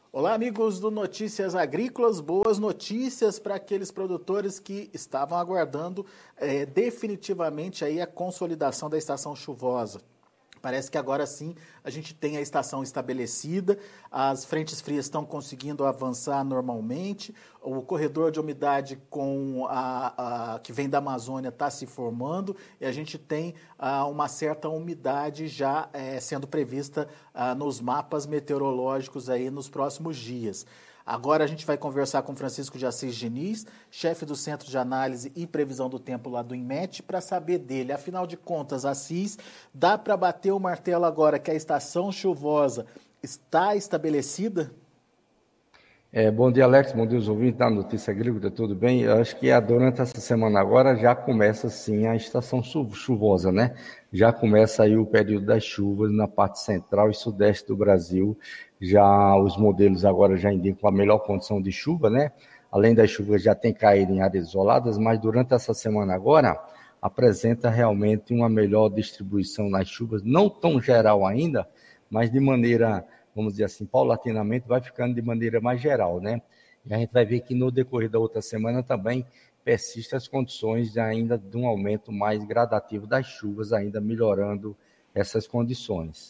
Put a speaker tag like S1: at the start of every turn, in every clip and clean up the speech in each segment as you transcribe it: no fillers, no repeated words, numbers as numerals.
S1: Olá, amigos do Notícias Agrícolas. Boas notícias para aqueles produtores que estavam aguardando definitivamente aí a consolidação da estação chuvosa. Parece que agora sim a gente tem a estação estabelecida, as frentes frias estão conseguindo avançar normalmente, o corredor de umidade que vem da Amazônia está se formando e a gente tem uma certa umidade já sendo prevista nos mapas meteorológicos aí nos próximos dias. Agora a gente vai conversar com Francisco de Assis Diniz, chefe do Centro de Análise e Previsão do Tempo lá do INMET, para saber dele. Afinal de contas, Assis, dá para bater o martelo agora que a estação chuvosa está estabelecida?
S2: Bom dia, Alex. Bom dia, os ouvintes da Notícia Agrícola. Tudo bem? Eu acho que durante essa semana agora já começa, sim, a estação chuvosa, né? Já começa aí o período das chuvas na parte central e sudeste do Brasil. Já os modelos agora já indicam a melhor condição de chuva, né? Além das chuvas já tem caído em áreas isoladas, mas durante essa semana agora apresenta realmente uma melhor distribuição nas chuvas, não tão geral ainda, mas de maneira, vamos dizer assim, paulatinamente vai ficando de maneira mais geral, né? E a gente vai ver que no decorrer da outra semana também persistem as condições ainda de um aumento mais gradativo das chuvas, ainda melhorando essas condições.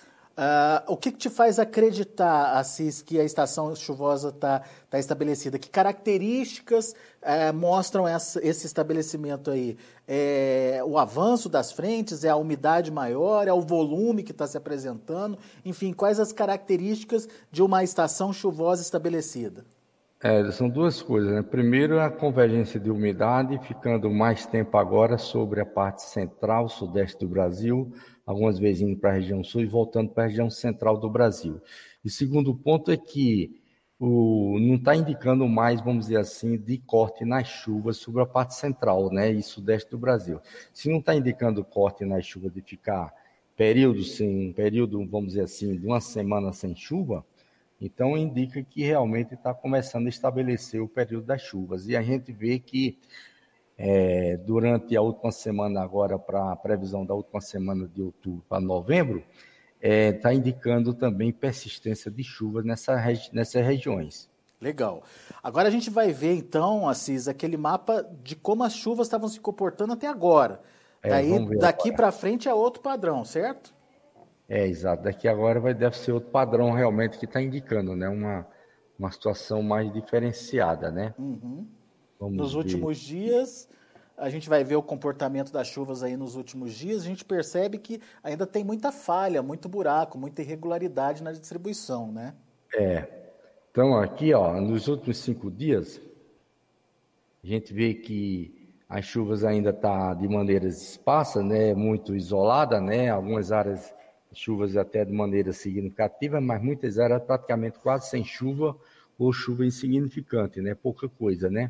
S1: O que te faz acreditar, Assis, que a estação chuvosa está estabelecida? Que características mostram esse estabelecimento aí? É o avanço das frentes? É a umidade maior? É o volume que está se apresentando? Enfim, quais as características de uma estação chuvosa estabelecida?
S2: São duas coisas, né? Primeiro, a convergência de umidade, ficando mais tempo agora sobre a parte central, sudeste do Brasil, algumas vezes indo para a região sul e voltando para a região central do Brasil. E segundo ponto é que não está indicando mais, vamos dizer assim, de corte nas chuvas sobre a parte central, né, e sudeste do Brasil. Se não está indicando corte nas chuvas de ficar período, vamos dizer assim, de uma semana sem chuva, então, indica que realmente está começando a estabelecer o período das chuvas. E a gente vê que durante a última semana, agora para a previsão da última semana de outubro para novembro, está indicando também persistência de chuvas nessas regiões.
S1: Legal. Agora a gente vai ver então, Assis, aquele mapa de como as chuvas estavam se comportando até agora.
S2: Vamos ver
S1: Daqui
S2: agora.
S1: para frente é outro padrão, certo?
S2: Exato. Daqui agora deve ser outro padrão realmente que está indicando, né? Uma situação mais diferenciada, né?
S1: Nos
S2: Vamos ver.
S1: últimos dias, a gente vai ver o comportamento das chuvas aí nos últimos dias, a gente percebe que ainda tem muita falha, muito buraco, muita irregularidade na distribuição, né?
S2: Então, aqui, ó, nos últimos 5 dias, a gente vê que as chuvas ainda estão de maneiras esparsas, né, muito isolada, né, algumas áreas chuvas até de maneira significativa, mas muitas áreas praticamente quase sem chuva ou chuva insignificante, né, pouca coisa, né.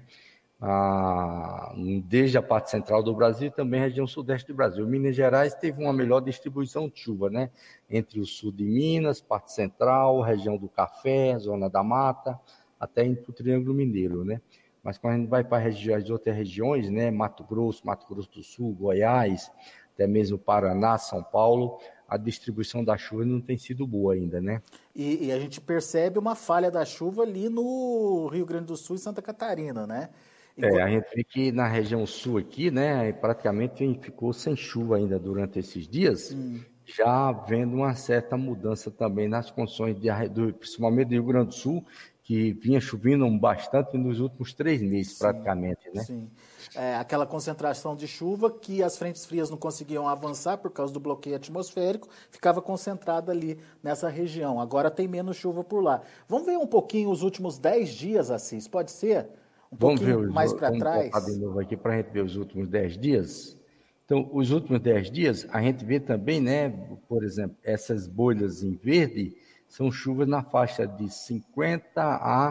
S2: Ah, desde a parte central do Brasil e também a região sudeste do Brasil. Minas Gerais teve uma melhor distribuição de chuva, né, entre o sul de Minas, parte central, região do Café, zona da Mata, até indo para o Triângulo Mineiro, né. Mas quando a gente vai para as outras regiões, né, Mato Grosso do Sul, Goiás, até mesmo Paraná, São Paulo, a distribuição da chuva não tem sido boa ainda, né?
S1: E a gente percebe uma falha da chuva ali no Rio Grande do Sul e Santa Catarina, né?
S2: A gente vê que na região sul aqui, né, praticamente ficou sem chuva ainda durante esses dias, já vendo uma certa mudança também nas condições, principalmente do Rio Grande do Sul, que vinha chovendo bastante nos últimos 3 meses,
S1: Sim,
S2: praticamente, né?
S1: sim. Aquela concentração de chuva que as frentes frias não conseguiam avançar por causa do bloqueio atmosférico, ficava concentrada ali nessa região. Agora tem menos chuva por lá. Vamos ver um pouquinho os últimos 10 dias, Assis, pode ser? Um pouquinho mais para
S2: Vamos voltar de
S1: trás?
S2: novo aqui para a gente ver os últimos 10 dias. Então, os últimos 10 dias, a gente vê também, né, por exemplo, essas bolhas em verde são chuvas na faixa de 50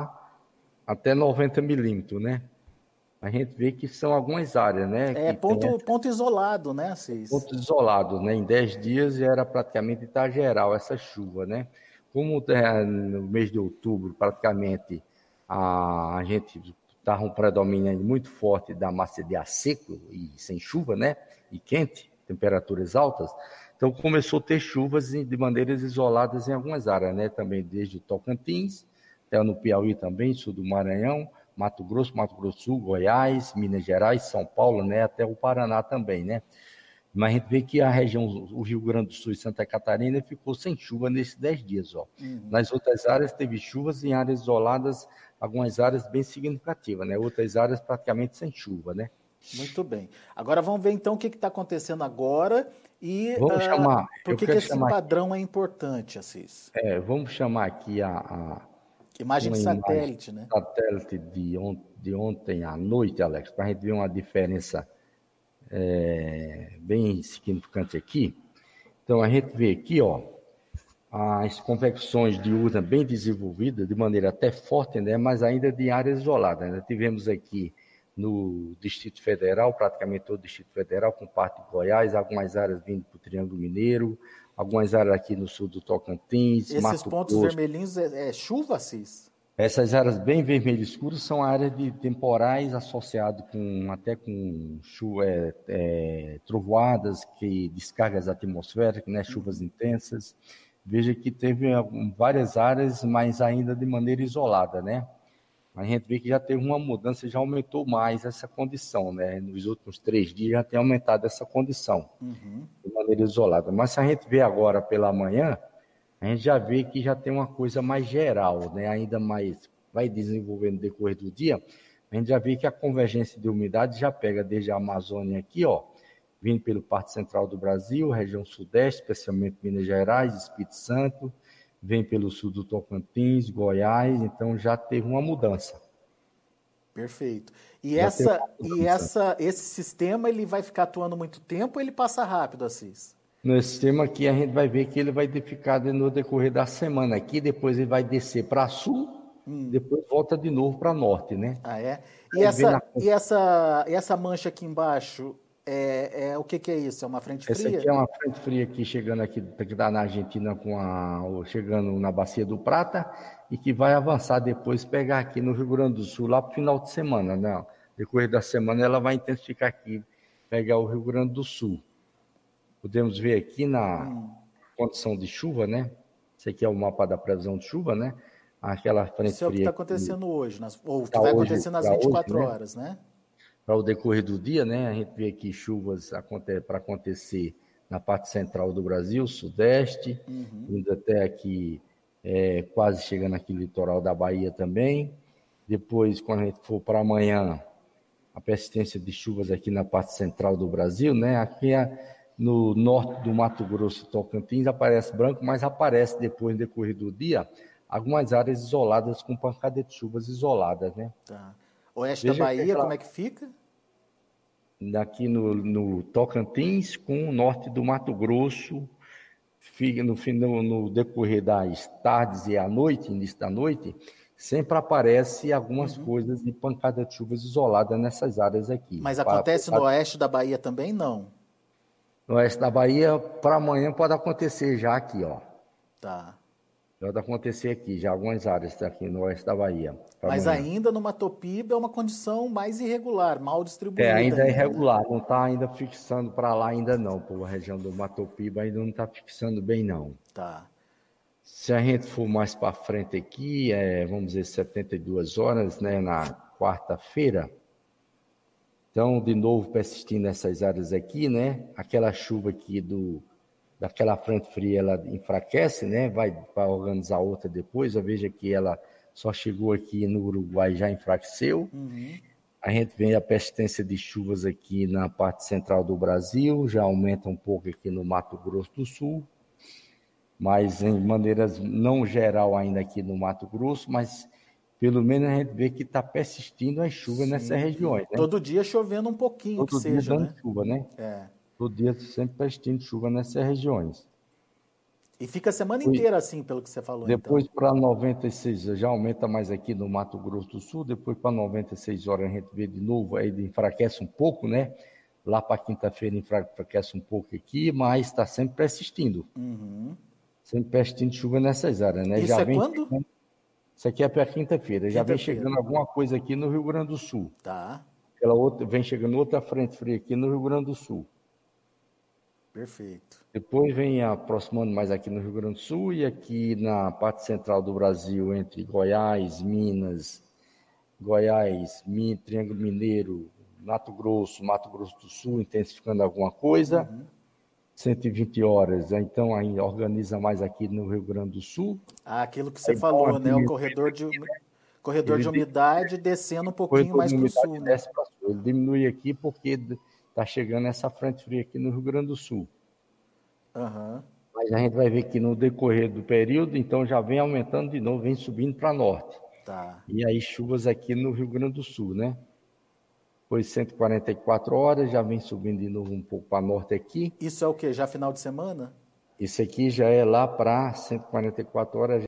S2: até 90 milímetros, né? A gente vê que são algumas áreas, né,
S1: É
S2: que tem
S1: ponto isolado, né, Assis?
S2: pontos isolados, né? Em 10 dias era praticamente tá geral essa chuva, né? Como no mês de outubro, praticamente, a gente estava um predomínio muito forte da massa de ar seco e sem chuva, né? E quente, temperaturas altas. Então começou a ter chuvas de maneiras isoladas em algumas áreas, né? Também desde o Tocantins, até no Piauí também, sul do Maranhão, Mato Grosso do Sul, Goiás, Minas Gerais, São Paulo, né, até o Paraná também, né? Mas a gente vê que a região, o Rio Grande do Sul e Santa Catarina ficou sem chuva nesses 10 dias, ó. Nas outras áreas teve chuvas em áreas isoladas, algumas áreas bem significativas, né? Outras áreas praticamente sem chuva, né?
S1: Muito bem. Agora vamos ver então o que está acontecendo agora e
S2: Vamos chamar,
S1: por
S2: eu
S1: que
S2: quero
S1: esse
S2: chamar,
S1: padrão é importante, Assis.
S2: vamos chamar aqui
S1: Imagem de
S2: uma imagem
S1: satélite, né?
S2: satélite de ontem à noite, Alex, para a gente ver uma diferença bem significante aqui. Então a gente vê aqui, ó, as convecções diurnas bem desenvolvidas, de maneira até forte, né, mas ainda de áreas isoladas, né? Tivemos aqui no Distrito Federal, praticamente todo o Distrito Federal, com parte de Goiás, algumas áreas vindo para o Triângulo Mineiro, algumas áreas aqui no sul do Tocantins,
S1: Esses
S2: Mato
S1: pontos
S2: Grosso.
S1: vermelhinhos é chuva, Assis?
S2: Essas áreas bem vermelho escuro são áreas de temporais associados até com trovoadas, descargas atmosféricas, né, chuvas intensas. Veja que teve várias áreas, mas ainda de maneira isolada, né? A gente vê que já teve uma mudança, já aumentou mais essa condição, né? Nos últimos 3 dias já tem aumentado essa condição, de maneira isolada. Mas se a gente vê agora pela manhã, a gente já vê que já tem uma coisa mais geral, né? Ainda mais vai desenvolvendo no decorrer do dia, a gente já vê que a convergência de umidade já pega desde a Amazônia aqui, ó, vindo pelo parte central do Brasil, região sudeste, especialmente Minas Gerais, Espírito Santo, vem pelo sul do Tocantins, Goiás, então já teve uma mudança.
S1: Perfeito. E
S2: Já teve uma mudança.
S1: esse sistema ele vai ficar atuando muito tempo ou ele passa rápido, Assis?
S2: Nesse sistema aqui a gente vai ver que ele vai ficar no decorrer da semana aqui, depois ele vai descer para sul, depois volta de novo para norte, né?
S1: Ah, é?
S2: Aí vem
S1: E essa mancha aqui embaixo, o que que é isso? É uma frente
S2: Essa aqui
S1: fria?
S2: é uma frente fria aqui chegando aqui, que está na Argentina chegando na Bacia do Prata e que vai avançar depois, pegar aqui no Rio Grande do Sul lá para o final de semana, né? Depois da semana ela vai intensificar aqui, pegar o Rio Grande do Sul. Podemos ver aqui na condição de chuva, né? Esse aqui é o mapa da previsão de chuva, né? Aquela frente
S1: Isso é o que está
S2: fria
S1: acontecendo hoje, ou que
S2: para
S1: vai
S2: hoje,
S1: acontecer nas
S2: para hoje,
S1: 24
S2: né?
S1: horas, né?
S2: Para o decorrer do dia, né? A gente vê aqui chuvas para acontecer na parte central do Brasil, sudeste, indo até aqui, quase chegando aqui no litoral da Bahia também. Depois, quando a gente for para amanhã, a persistência de chuvas aqui na parte central do Brasil, né? Aqui no norte do Mato Grosso e Tocantins aparece branco, mas aparece depois, no decorrer do dia, algumas áreas isoladas com pancada de chuvas isoladas, né?
S1: Tá. Oeste da
S2: Veja que
S1: Bahia, como é que fica?
S2: aqui no Tocantins com o norte do Mato Grosso, fica no decorrer das tardes e à noite, início da noite, sempre aparece algumas coisas de pancada de chuvas isoladas nessas áreas aqui.
S1: Mas acontece no oeste da Bahia também? Não.
S2: No oeste da Bahia, para amanhã pode acontecer já aqui, ó.
S1: Tá.
S2: Pode acontecer aqui, já algumas áreas aqui no oeste da Bahia, para
S1: Mas
S2: amanhã.
S1: ainda no Matopiba é uma condição mais irregular, mal distribuída
S2: Ainda é
S1: ainda, né?
S2: irregular, não está ainda fixando para lá ainda não, pô, a região do Matopiba ainda não está fixando bem não.
S1: Tá.
S2: Se a gente for mais para frente aqui, vamos dizer 72 horas, né, na quarta-feira, então de novo persistindo nessas áreas aqui, né, aquela chuva aqui daquela frente fria ela enfraquece, né, vai para organizar outra depois, eu vejo que ela só chegou aqui no Uruguai e já enfraqueceu. A gente vê a persistência de chuvas aqui na parte central do Brasil, já aumenta um pouco aqui no Mato Grosso do Sul, mas em maneiras não geral ainda aqui no Mato Grosso, mas pelo menos a gente vê que está persistindo as chuvas nessas
S1: Sim.
S2: regiões, né?
S1: Todo dia chovendo um pouquinho que
S2: Todo dia
S1: seja,
S2: dando
S1: né?
S2: chuva, né?
S1: É.
S2: Todo dia sempre persistindo chuva nessas regiões.
S1: E fica a semana inteira assim, pelo que você falou,
S2: Depois
S1: então.
S2: para 96, já aumenta mais aqui no Mato Grosso do Sul, depois para 96 horas a gente vê de novo, aí enfraquece um pouco, né? Lá para quinta-feira enfraquece um pouco aqui, mas está sempre persistindo. Sempre persistindo chuva nessas áreas, né?
S1: Isso
S2: Já
S1: é
S2: vem
S1: quando?
S2: chegando, isso aqui é para quinta-feira, já vem
S1: Quinta-feira.
S2: chegando alguma coisa aqui no Rio Grande do Sul.
S1: Tá.
S2: Vem chegando outra frente fria aqui no Rio Grande do Sul.
S1: Perfeito.
S2: Depois vem aproximando mais aqui no Rio Grande do Sul e aqui na parte central do Brasil, entre Goiás, Triângulo Mineiro, Mato Grosso do Sul, intensificando alguma coisa. 120 horas, então aí organiza mais aqui no Rio Grande do Sul.
S1: Ah, aquilo que você
S2: Aí dá uma
S1: falou, né? O
S2: diminuída aqui,
S1: corredor de
S2: ele
S1: umidade descendo um
S2: depois
S1: pouquinho
S2: toda
S1: mais
S2: a
S1: para o
S2: umidade
S1: sul, né?
S2: desce para sul. Ele diminui aqui porque está chegando essa frente fria aqui no Rio Grande do Sul.
S1: Aham.
S2: Mas a gente vai ver que no decorrer do período, então já vem aumentando de novo, vem subindo para norte.
S1: Tá.
S2: E aí chuvas aqui no Rio Grande do Sul, né? Depois 144 horas, já vem subindo de novo um pouco para norte aqui.
S1: Isso é o quê? Já final de semana?
S2: Isso aqui já é lá para 144 horas,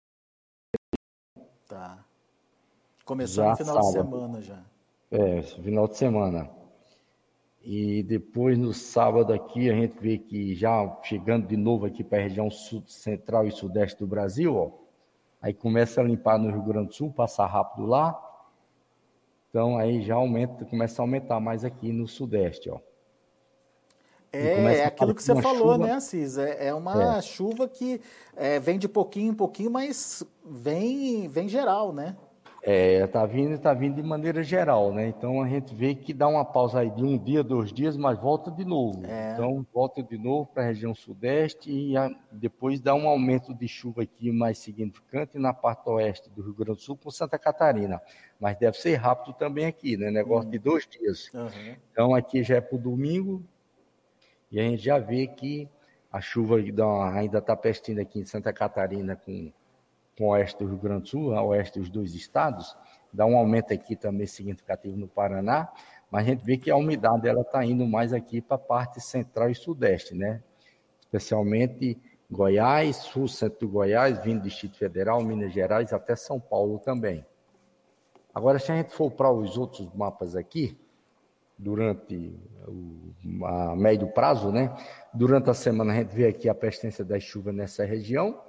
S1: Tá. Começando o
S2: já
S1: final de
S2: sábado.
S1: semana já.
S2: Final de semana. E depois no sábado aqui a gente vê que já chegando de novo aqui para a região central e sudeste do Brasil, ó, aí começa a limpar no Rio Grande do Sul, passar rápido lá. Então aí já aumenta, começa a aumentar mais aqui no sudeste, ó. E
S1: É
S2: começa a
S1: aquilo que
S2: aparecer
S1: você
S2: uma
S1: falou,
S2: chuva,
S1: né, Assis? É
S2: é,
S1: uma chuva que vem de pouquinho em pouquinho, mas vem geral, né?
S2: tá vindo de maneira geral, né? Então a gente vê que dá uma pausa aí de um dia, 2 dias, mas volta de novo.
S1: É.
S2: Então volta de novo para a região sudeste e depois dá um aumento de chuva aqui mais significante na parte oeste do Rio Grande do Sul com Santa Catarina. Mas deve ser rápido também aqui, né? Negócio de 2 dias.
S1: Aham.
S2: Então aqui já é para o domingo e a gente já vê que a chuva ainda está pestindo aqui em Santa Catarina com o oeste do Rio Grande do Sul, a oeste dos dois estados, dá um aumento aqui também significativo no Paraná, mas a gente vê que a umidade ela está indo mais aqui para a parte central e sudeste, né? Especialmente Goiás, sul, centro do Goiás, vindo do Distrito Federal, Minas Gerais, até São Paulo também. Agora, se a gente for para os outros mapas aqui, durante a médio prazo, né? Durante a semana a gente vê aqui a persistência das chuvas nessa região,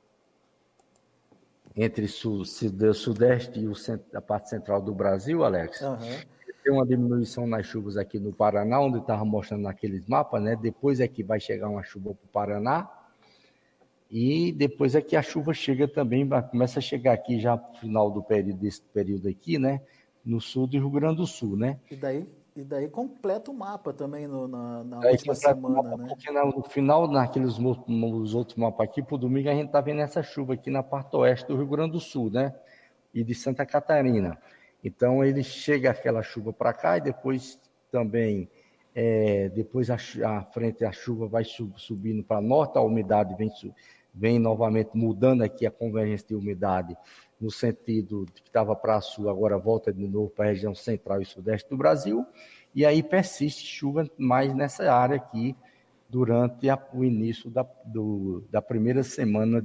S2: entre o sudeste e a parte central do Brasil, Alex.
S1: Aham.
S2: Tem uma diminuição nas chuvas aqui no Paraná, onde estava mostrando naqueles mapas, né? Depois é que vai chegar uma chuva para o Paraná. E depois é que a chuva chega também, começa a chegar aqui já no final desse período aqui, né? No sul do Rio Grande do Sul, né?
S1: E daí completa o mapa também na
S2: Aí
S1: última
S2: completa o
S1: semana,
S2: mapa,
S1: né?
S2: porque no final, nos outros mapas aqui, para o domingo, a gente está vendo essa chuva aqui na parte oeste do Rio Grande do Sul, né? E de Santa Catarina. Então, ele chega aquela chuva para cá e depois também, depois a chuva vai subindo para norte, a umidade vem novamente mudando aqui a convergência de umidade no sentido de que estava para sul, agora volta de novo para a região central e sudeste do Brasil, e aí persiste chuva mais nessa área aqui durante o início da primeira semana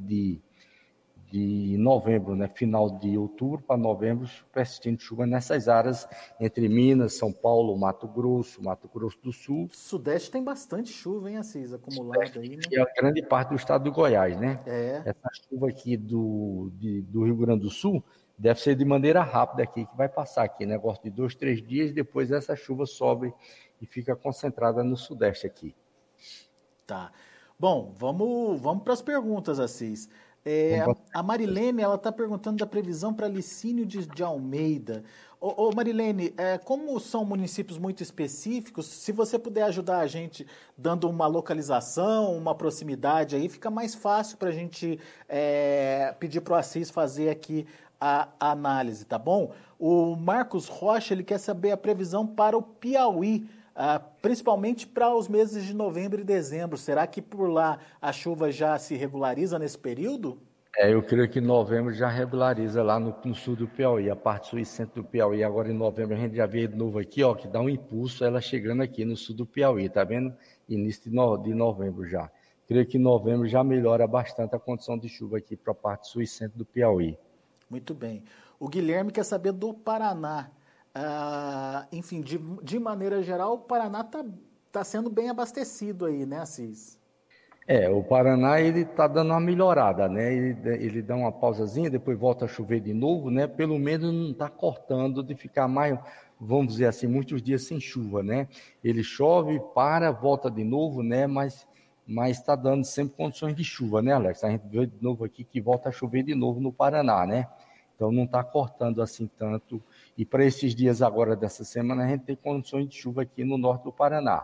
S2: de novembro, né? Final de outubro para novembro, persistindo chuva nessas áreas entre Minas, São Paulo, Mato Grosso do Sul,
S1: Sudeste tem bastante chuva, hein, Assis, acumulada aí, né?
S2: e a grande parte do estado do Goiás, né?
S1: É,
S2: Essa chuva aqui do Rio Grande do Sul deve ser de maneira rápida aqui, que vai passar aqui, negócio de 2, 3 dias, depois essa chuva sobe e fica concentrada no sudeste aqui.
S1: tá. Bom, vamos para as perguntas, Assis.
S2: Vamos
S1: A Marilene, ela está perguntando da previsão para Licínio de Almeida. Ô Marilene, como são municípios muito específicos, se você puder ajudar a gente dando uma localização, uma proximidade aí, fica mais fácil para a gente pedir para o Assis fazer aqui a análise, tá bom? O Marcos Rocha, ele quer saber a previsão para o Piauí, principalmente para os meses de novembro e dezembro. Será que por lá a chuva já se regulariza nesse período?
S2: Eu creio que em novembro já regulariza lá no sul do Piauí, a parte sul e centro do Piauí. Agora em novembro a gente já vê de novo aqui, ó, que dá um impulso ela chegando aqui no sul do Piauí, tá vendo? Início de novembro já. Creio que em novembro já melhora bastante a condição de chuva aqui para a parte sul e centro do Piauí.
S1: Muito bem. O Guilherme quer saber do Paraná. Enfim, de maneira geral, o Paraná está sendo bem abastecido aí, né, Assis?
S2: O Paraná ele está dando uma melhorada, né? Ele dá uma pausazinha, depois volta a chover de novo, né? Pelo menos não está cortando de ficar mais, vamos dizer assim, muitos dias sem chuva, né? Ele chove, para, volta de novo, né? Mas está dando sempre condições de chuva, né, Alex? A gente vê de novo aqui que volta a chover de novo no Paraná, né? Então não está cortando assim tanto. E para esses dias agora dessa semana a gente tem condições de chuva aqui no norte do Paraná.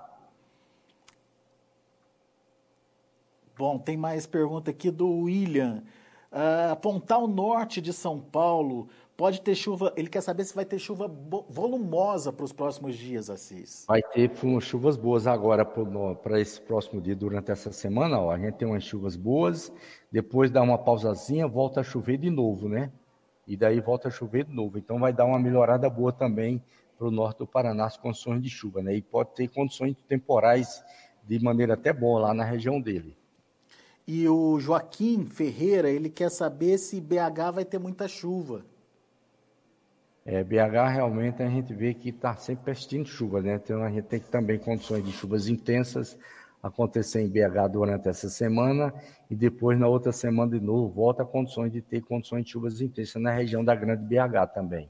S1: Bom, tem mais pergunta aqui do William. Pontal Norte de São Paulo pode ter chuva. Ele quer saber se vai ter chuva volumosa para os próximos dias, Assis.
S2: Vai ter chuvas boas agora para esse próximo dia, durante essa semana. Ó, a gente tem umas chuvas boas, depois dá uma pausazinha, volta a chover de novo, né? E daí volta a chover de novo. Então vai dar uma melhorada boa também para o norte do Paraná, as condições de chuva, né? E pode ter condições temporais de maneira até boa lá na região dele.
S1: E o Joaquim Ferreira, ele quer saber se BH vai ter muita chuva.
S2: BH realmente a gente vê que está sempre persistindo chuva, né? Então a gente tem também condições de chuvas intensas acontecer em BH durante essa semana e depois na outra semana de novo volta a condições de ter condições de chuvas intensas na região da Grande BH também.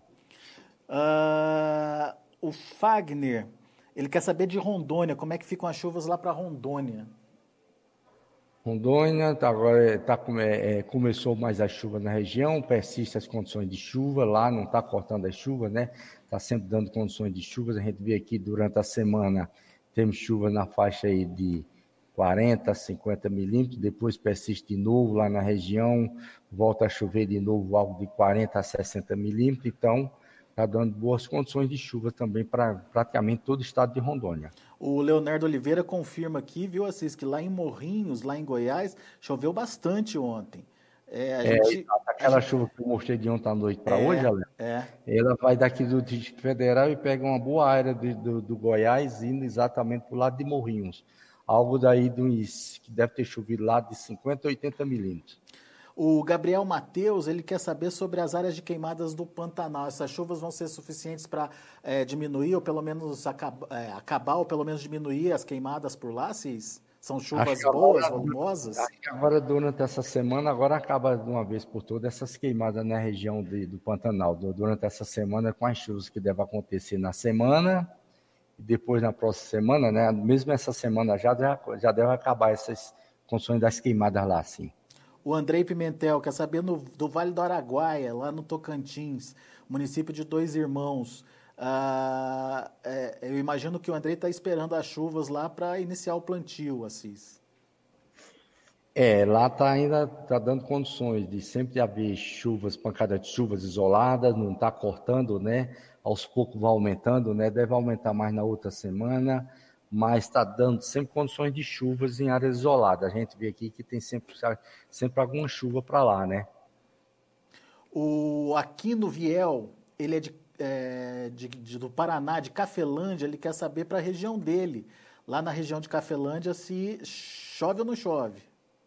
S1: O Fagner, ele quer saber de Rondônia, como é que ficam as chuvas lá para Rondônia?
S2: Rondônia, agora começou mais a chuva na região, persiste as condições de chuva lá, não está cortando as chuvas, né? Está sempre dando condições de chuvas. A gente vê aqui durante a semana, temos chuva na faixa aí de 40 a 50 milímetros, depois persiste de novo lá na região, volta a chover de novo algo de 40 a 60 milímetros, então está dando boas condições de chuva também para praticamente todo o estado de Rondônia.
S1: O Leonardo Oliveira confirma aqui, viu, Assis, que lá em Morrinhos, lá em Goiás, choveu bastante ontem.
S2: Aquela chuva que eu mostrei de ontem à noite para hoje,
S1: É,
S2: Alex,
S1: é.
S2: ela vai daqui do Distrito Federal e pega uma boa área do Goiás, indo exatamente para o lado de Morrinhos. Algo daí que deve ter chovido lá de 50 a 80 milímetros.
S1: O Gabriel Mateus, ele quer saber sobre as áreas de queimadas do Pantanal. Essas chuvas vão ser suficientes para diminuir ou pelo menos acabar ou pelo menos diminuir as queimadas por lá, Cis? São chuvas boas, volumosas?
S2: Acho que agora, durante essa semana, agora acaba de uma vez por todas essas queimadas na região do Pantanal. Durante essa semana, com as chuvas que devem acontecer na semana, e depois na próxima semana, né? Mesmo essa semana já deve acabar essas condições das queimadas lá, sim.
S1: O Andrei Pimentel quer saber do Vale do Araguaia, lá no Tocantins, município de Dois Irmãos. Eu imagino que o Andrei está esperando as chuvas lá para iniciar o plantio, Assis.
S2: Lá ainda tá dando condições de sempre haver chuvas, pancadas de chuvas isoladas, não está cortando, né? Aos poucos vai aumentando, né? Deve aumentar mais na outra semana, mas está dando sempre condições de chuvas em áreas isoladas. A gente vê aqui que tem sempre alguma chuva para lá, né?
S1: O Aquino Viel, ele do Paraná, de Cafelândia, ele quer saber para a região dele. Lá na região de Cafelândia, se chove ou não chove.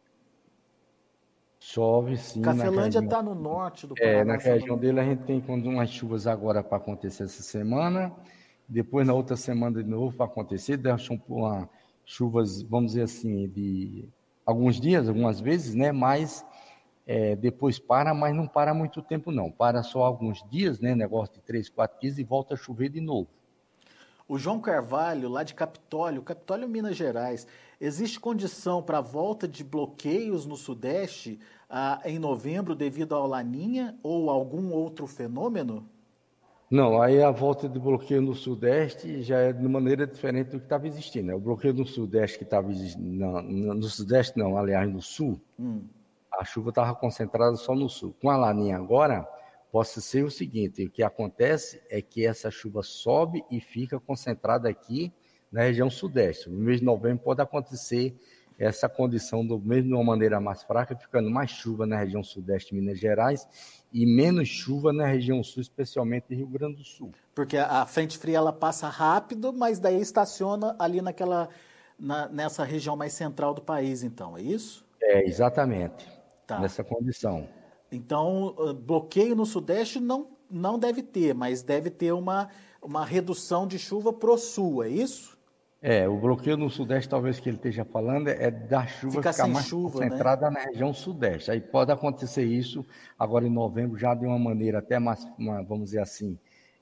S2: Chove sim.
S1: Cafelândia está no norte do Paraná.
S2: Na região dele a gente tem umas chuvas agora para acontecer essa semana, depois na outra semana de novo para acontecer, deixam chuvas, vamos dizer assim, de alguns dias, algumas vezes, né? Mas depois mas não para muito tempo não, para só alguns dias, né? Negócio de 3, 4 dias e volta a chover de novo.
S1: O João Carvalho, lá de Capitólio, Minas Gerais, existe condição para a volta de bloqueios no Sudeste em novembro devido ao Laninha ou algum outro fenômeno?
S2: Não, aí a volta de bloqueio no Sudeste já é de maneira diferente do que estava existindo, né? O bloqueio no Sudeste que estava existindo, no Sudeste não, aliás, no Sul, a chuva estava concentrada só no Sul. Com a Laninha agora, possa ser o seguinte, o que acontece é que essa chuva sobe e fica concentrada aqui na região Sudeste. No mês de novembro pode acontecer essa condição, mesmo de uma maneira mais fraca, ficando mais chuva na região Sudeste de Minas Gerais e menos chuva na região Sul, especialmente Rio Grande do Sul.
S1: Porque a frente fria ela passa rápido, mas daí estaciona ali nessa região mais central do país, então, é isso?
S2: Exatamente,
S1: Tá.
S2: nessa condição.
S1: Então, bloqueio no Sudeste não deve ter, mas deve ter uma redução de chuva pro Sul, é isso?
S2: O bloqueio no Sudeste, talvez que ele esteja falando, é da chuva
S1: Ficar
S2: ficar
S1: sem
S2: mais
S1: chuva, né?
S2: concentrada na região Sudeste. Aí pode acontecer isso agora em novembro, já de uma maneira até mais, vamos dizer assim,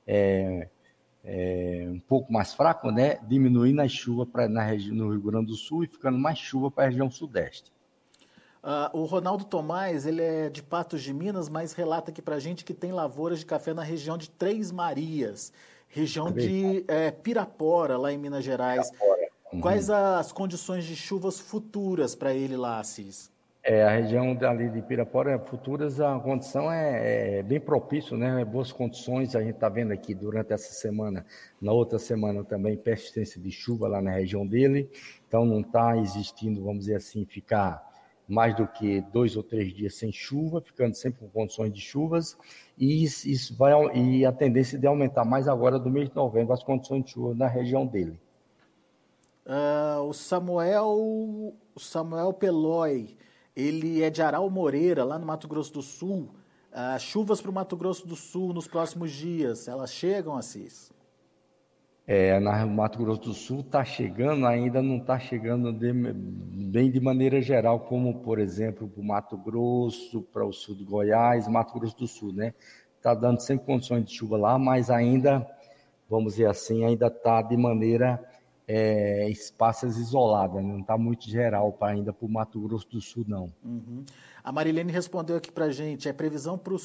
S2: um pouco mais fraco, né? Diminuindo as chuvas na região, no Rio Grande do Sul e ficando mais chuva para a região Sudeste.
S1: O Ronaldo Tomás, ele é de Patos de Minas, mas relata aqui pra gente que tem lavouras de café na região de Três Marias, região de Pirapora, lá em Minas Gerais. Quais as condições de chuvas futuras para ele lá, Assis?
S2: A região ali de Pirapora, futuras, a condição é bem propício, né? Boas condições, a gente está vendo aqui durante essa semana, na outra semana também, persistência de chuva lá na região dele, então não está existindo, vamos dizer assim, ficar mais do que 2 ou 3 dias sem chuva, ficando sempre com condições de chuvas, e e a tendência de aumentar mais agora do mês de novembro as condições de chuva na região dele.
S1: O Samuel Peloy, ele é de Aral Moreira, lá no Mato Grosso do Sul. Chuvas para o Mato Grosso do Sul nos próximos dias, elas chegam, Assis?
S2: No Mato Grosso do Sul está chegando, ainda não está chegando bem de maneira geral, como, por exemplo, para o Mato Grosso, para o sul de Goiás, Mato Grosso do Sul, né? Está dando sempre condições de chuva lá, mas ainda, vamos dizer assim, ainda está de maneira esparsas isoladas, né? Não está muito geral ainda para o Mato Grosso do Sul, não.
S1: Uhum. A Marilene respondeu aqui para gente, previsão para o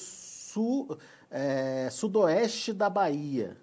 S1: sudoeste da Bahia.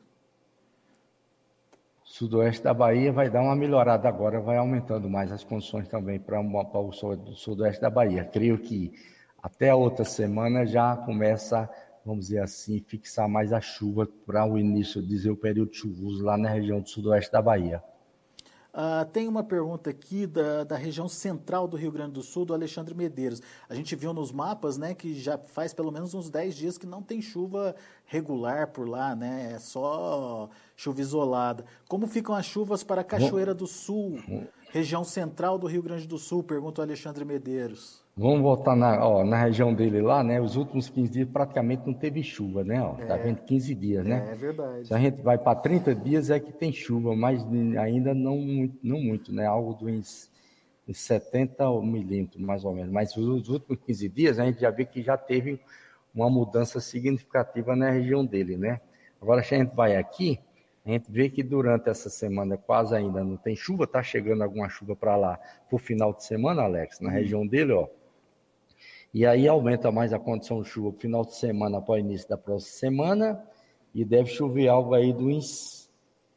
S2: Sudoeste da Bahia vai dar uma melhorada agora, vai aumentando mais as condições também para o sudoeste da Bahia. Creio que até a outra semana já começa, vamos dizer assim, fixar mais a chuva para o início, dizer o período chuvoso lá na região do sudoeste da Bahia.
S1: Tem uma pergunta aqui da região central do Rio Grande do Sul, do Alexandre Medeiros. A gente viu nos mapas, né, que já faz pelo menos uns 10 dias que não tem chuva regular por lá, né? É só chuva isolada. Como ficam as chuvas para a Cachoeira do Sul, região central do Rio Grande do Sul? Pergunta o Alexandre Medeiros.
S2: Vamos voltar na região dele lá, né? Os últimos 15 dias praticamente não teve chuva, né? Tá vendo? 15 dias, né?
S1: É verdade.
S2: Se a gente vai para 30 dias é que tem chuva, mas ainda não muito, né? Algo dos 70 milímetros, mais ou menos. Mas os últimos 15 dias a gente já vê que já teve uma mudança significativa na região dele, né? Agora, se a gente vai aqui, a gente vê que durante essa semana quase ainda não tem chuva, tá chegando alguma chuva para lá por final de semana, Alex, na região dele, ó. E aí aumenta mais a condição de chuva no final de semana após o início da próxima semana e deve chover algo aí dos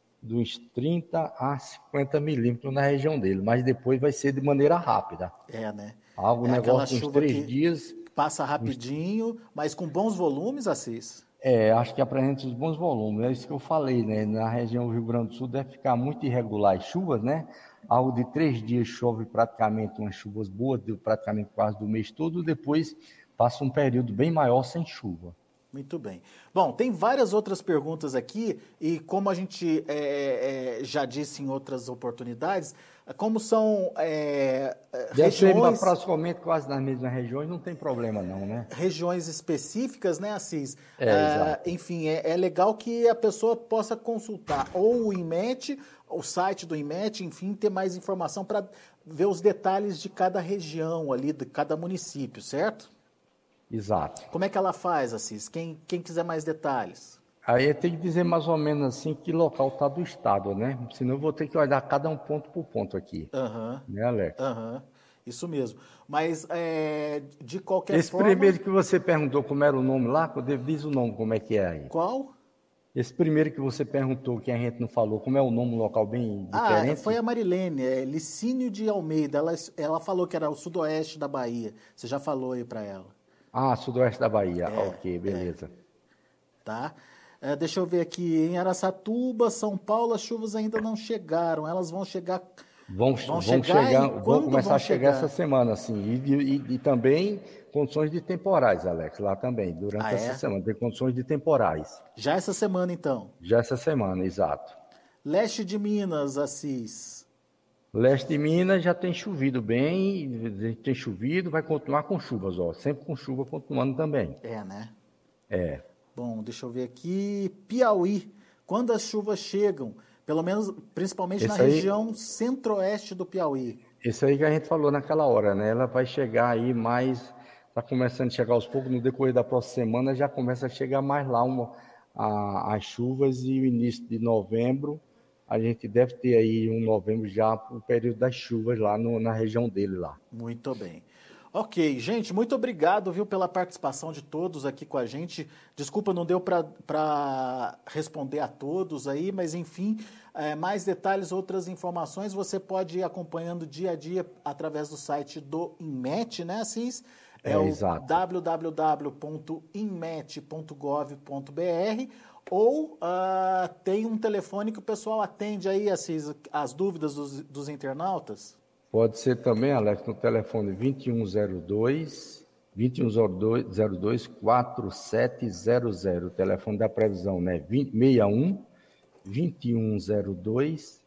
S2: 30 a 50 milímetros na região dele, mas depois vai ser de maneira rápida.
S1: Né?
S2: Algo, negócio de uns 3 dias.
S1: Passa rapidinho, mas com bons volumes, Assis?
S2: Acho que apresenta os bons volumes, é isso que eu falei, né? Na região do Rio Grande do Sul deve ficar muito irregular as chuvas, né? Algo de 3 dias chove praticamente umas chuvas boas, praticamente quase do mês todo, depois passa um período bem maior sem chuva.
S1: Muito bem. Bom, tem várias outras perguntas aqui, e como a gente já disse em outras oportunidades, como são
S2: regiões... praticamente quase nas mesmas regiões, não tem problema não, né?
S1: Regiões específicas, né, Assis?
S2: Exato.
S1: Enfim, é legal que a pessoa possa consultar ou o INMET, o site do INMET, enfim, ter mais informação para ver os detalhes de cada região ali, de cada município, certo?
S2: Exato.
S1: Como é que ela faz, Assis? Quem quiser mais detalhes?
S2: Aí tem que dizer mais ou menos assim que local está do estado, né? Senão eu vou ter que olhar cada um ponto por ponto aqui. Né, Alex?
S1: Isso mesmo. Mas, de qualquer forma...
S2: Esse primeiro que você perguntou como era o nome lá, diz o nome, como é que é aí.
S1: Qual?
S2: Esse primeiro que você perguntou, que a gente não falou, como é o nome, um local bem diferente?
S1: Foi a Marilene, Licínio de Almeida. Ela falou que era o sudoeste da Bahia. Você já falou aí para ela.
S2: Sudoeste da Bahia. Ok, beleza.
S1: Tá? Deixa eu ver aqui. Em Araçatuba, São Paulo, as chuvas ainda não chegaram. Elas vão chegar... Vão
S2: começar a chegar essa semana, sim. E também condições de temporais, Alex, lá também. Durante essa semana tem condições de temporais.
S1: Já essa semana, então?
S2: Já essa semana, exato.
S1: Leste de Minas, Assis.
S2: Leste de Minas já tem chovido bem, tem chovido, vai continuar com chuvas, ó. Sempre com chuva continuando também.
S1: Bom, deixa eu ver aqui. Piauí. Quando as chuvas chegam, Pelo menos, principalmente na
S2: Esse aí,
S1: região centro-oeste do Piauí.
S2: esse aí que a gente falou naquela hora, né? Ela vai chegar aí mais, está começando a chegar aos poucos, no decorrer da próxima semana já começa a chegar mais lá as chuvas e o início de novembro, a gente deve ter aí um novembro já o período das chuvas lá na região dele lá.
S1: Muito bem. Ok, gente, muito obrigado, viu, pela participação de todos aqui com a gente. Desculpa, não deu para responder a todos aí, mas enfim, mais detalhes, outras informações, você pode ir acompanhando dia a dia através do site do INMET, né, Assis? É o
S2: Exato.
S1: www.inmet.gov.br ou tem um telefone que o pessoal atende aí, Assis, as dúvidas dos internautas?
S2: Pode ser também, Alex, no telefone 2102 4700, o telefone da previsão, né? 61 2102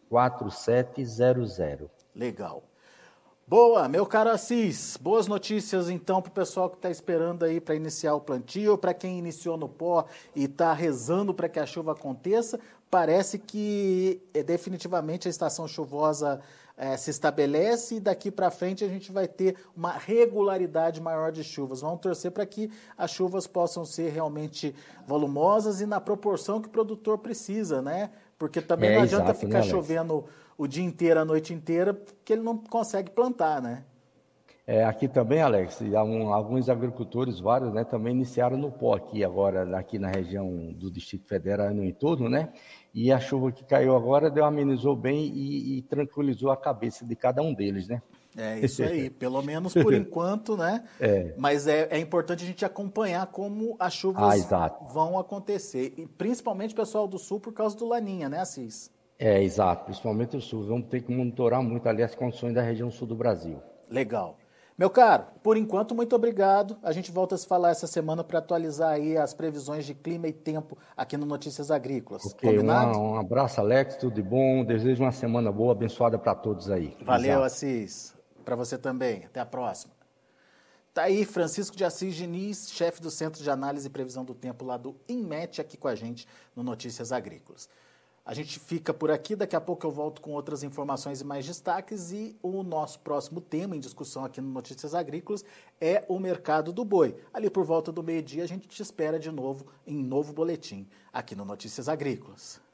S2: 4700.
S1: Legal. Boa, meu caro Assis, boas notícias então para o pessoal que está esperando aí para iniciar o plantio, para quem iniciou no pó e está rezando para que a chuva aconteça. Parece que definitivamente a estação chuvosa se estabelece e daqui para frente a gente vai ter uma regularidade maior de chuvas. Vamos torcer para que as chuvas possam ser realmente volumosas e na proporção que o produtor precisa, né? Porque também não adianta
S2: Exato, né,
S1: ficar
S2: Alex?
S1: chovendo o dia inteiro, a noite inteira, porque ele não consegue plantar, né?
S2: Aqui também, Alex, e alguns agricultores, vários, né, também iniciaram no pó aqui agora, aqui na região do Distrito Federal e no entorno, né? E a chuva que caiu agora amenizou bem e tranquilizou a cabeça de cada um deles, né?
S1: É isso aí, pelo menos por enquanto, né? Mas é importante a gente acompanhar como as chuvas
S2: Exato.
S1: vão acontecer. E principalmente o pessoal do sul por causa do Laninha, né, Assis?
S2: Exato, principalmente o sul. Vamos ter que monitorar muito ali as condições da região sul do Brasil.
S1: Legal. Meu caro, por enquanto, muito obrigado. A gente volta a se falar essa semana para atualizar aí as previsões de clima e tempo aqui no Notícias Agrícolas.
S2: Ok,
S1: Combinado?
S2: um abraço, Alex, tudo de bom. Desejo uma semana boa, abençoada para todos aí.
S1: Valeu,
S2: Exato.
S1: Assis. Para você também. Até a próxima. Tá aí Francisco de Assis Diniz, chefe do Centro de Análise e Previsão do Tempo lá do INMET, aqui com a gente no Notícias Agrícolas. A gente fica por aqui, daqui a pouco eu volto com outras informações e mais destaques e o nosso próximo tema em discussão aqui no Notícias Agrícolas é o mercado do boi. Ali por volta do meio-dia a gente te espera de novo em novo boletim aqui no Notícias Agrícolas.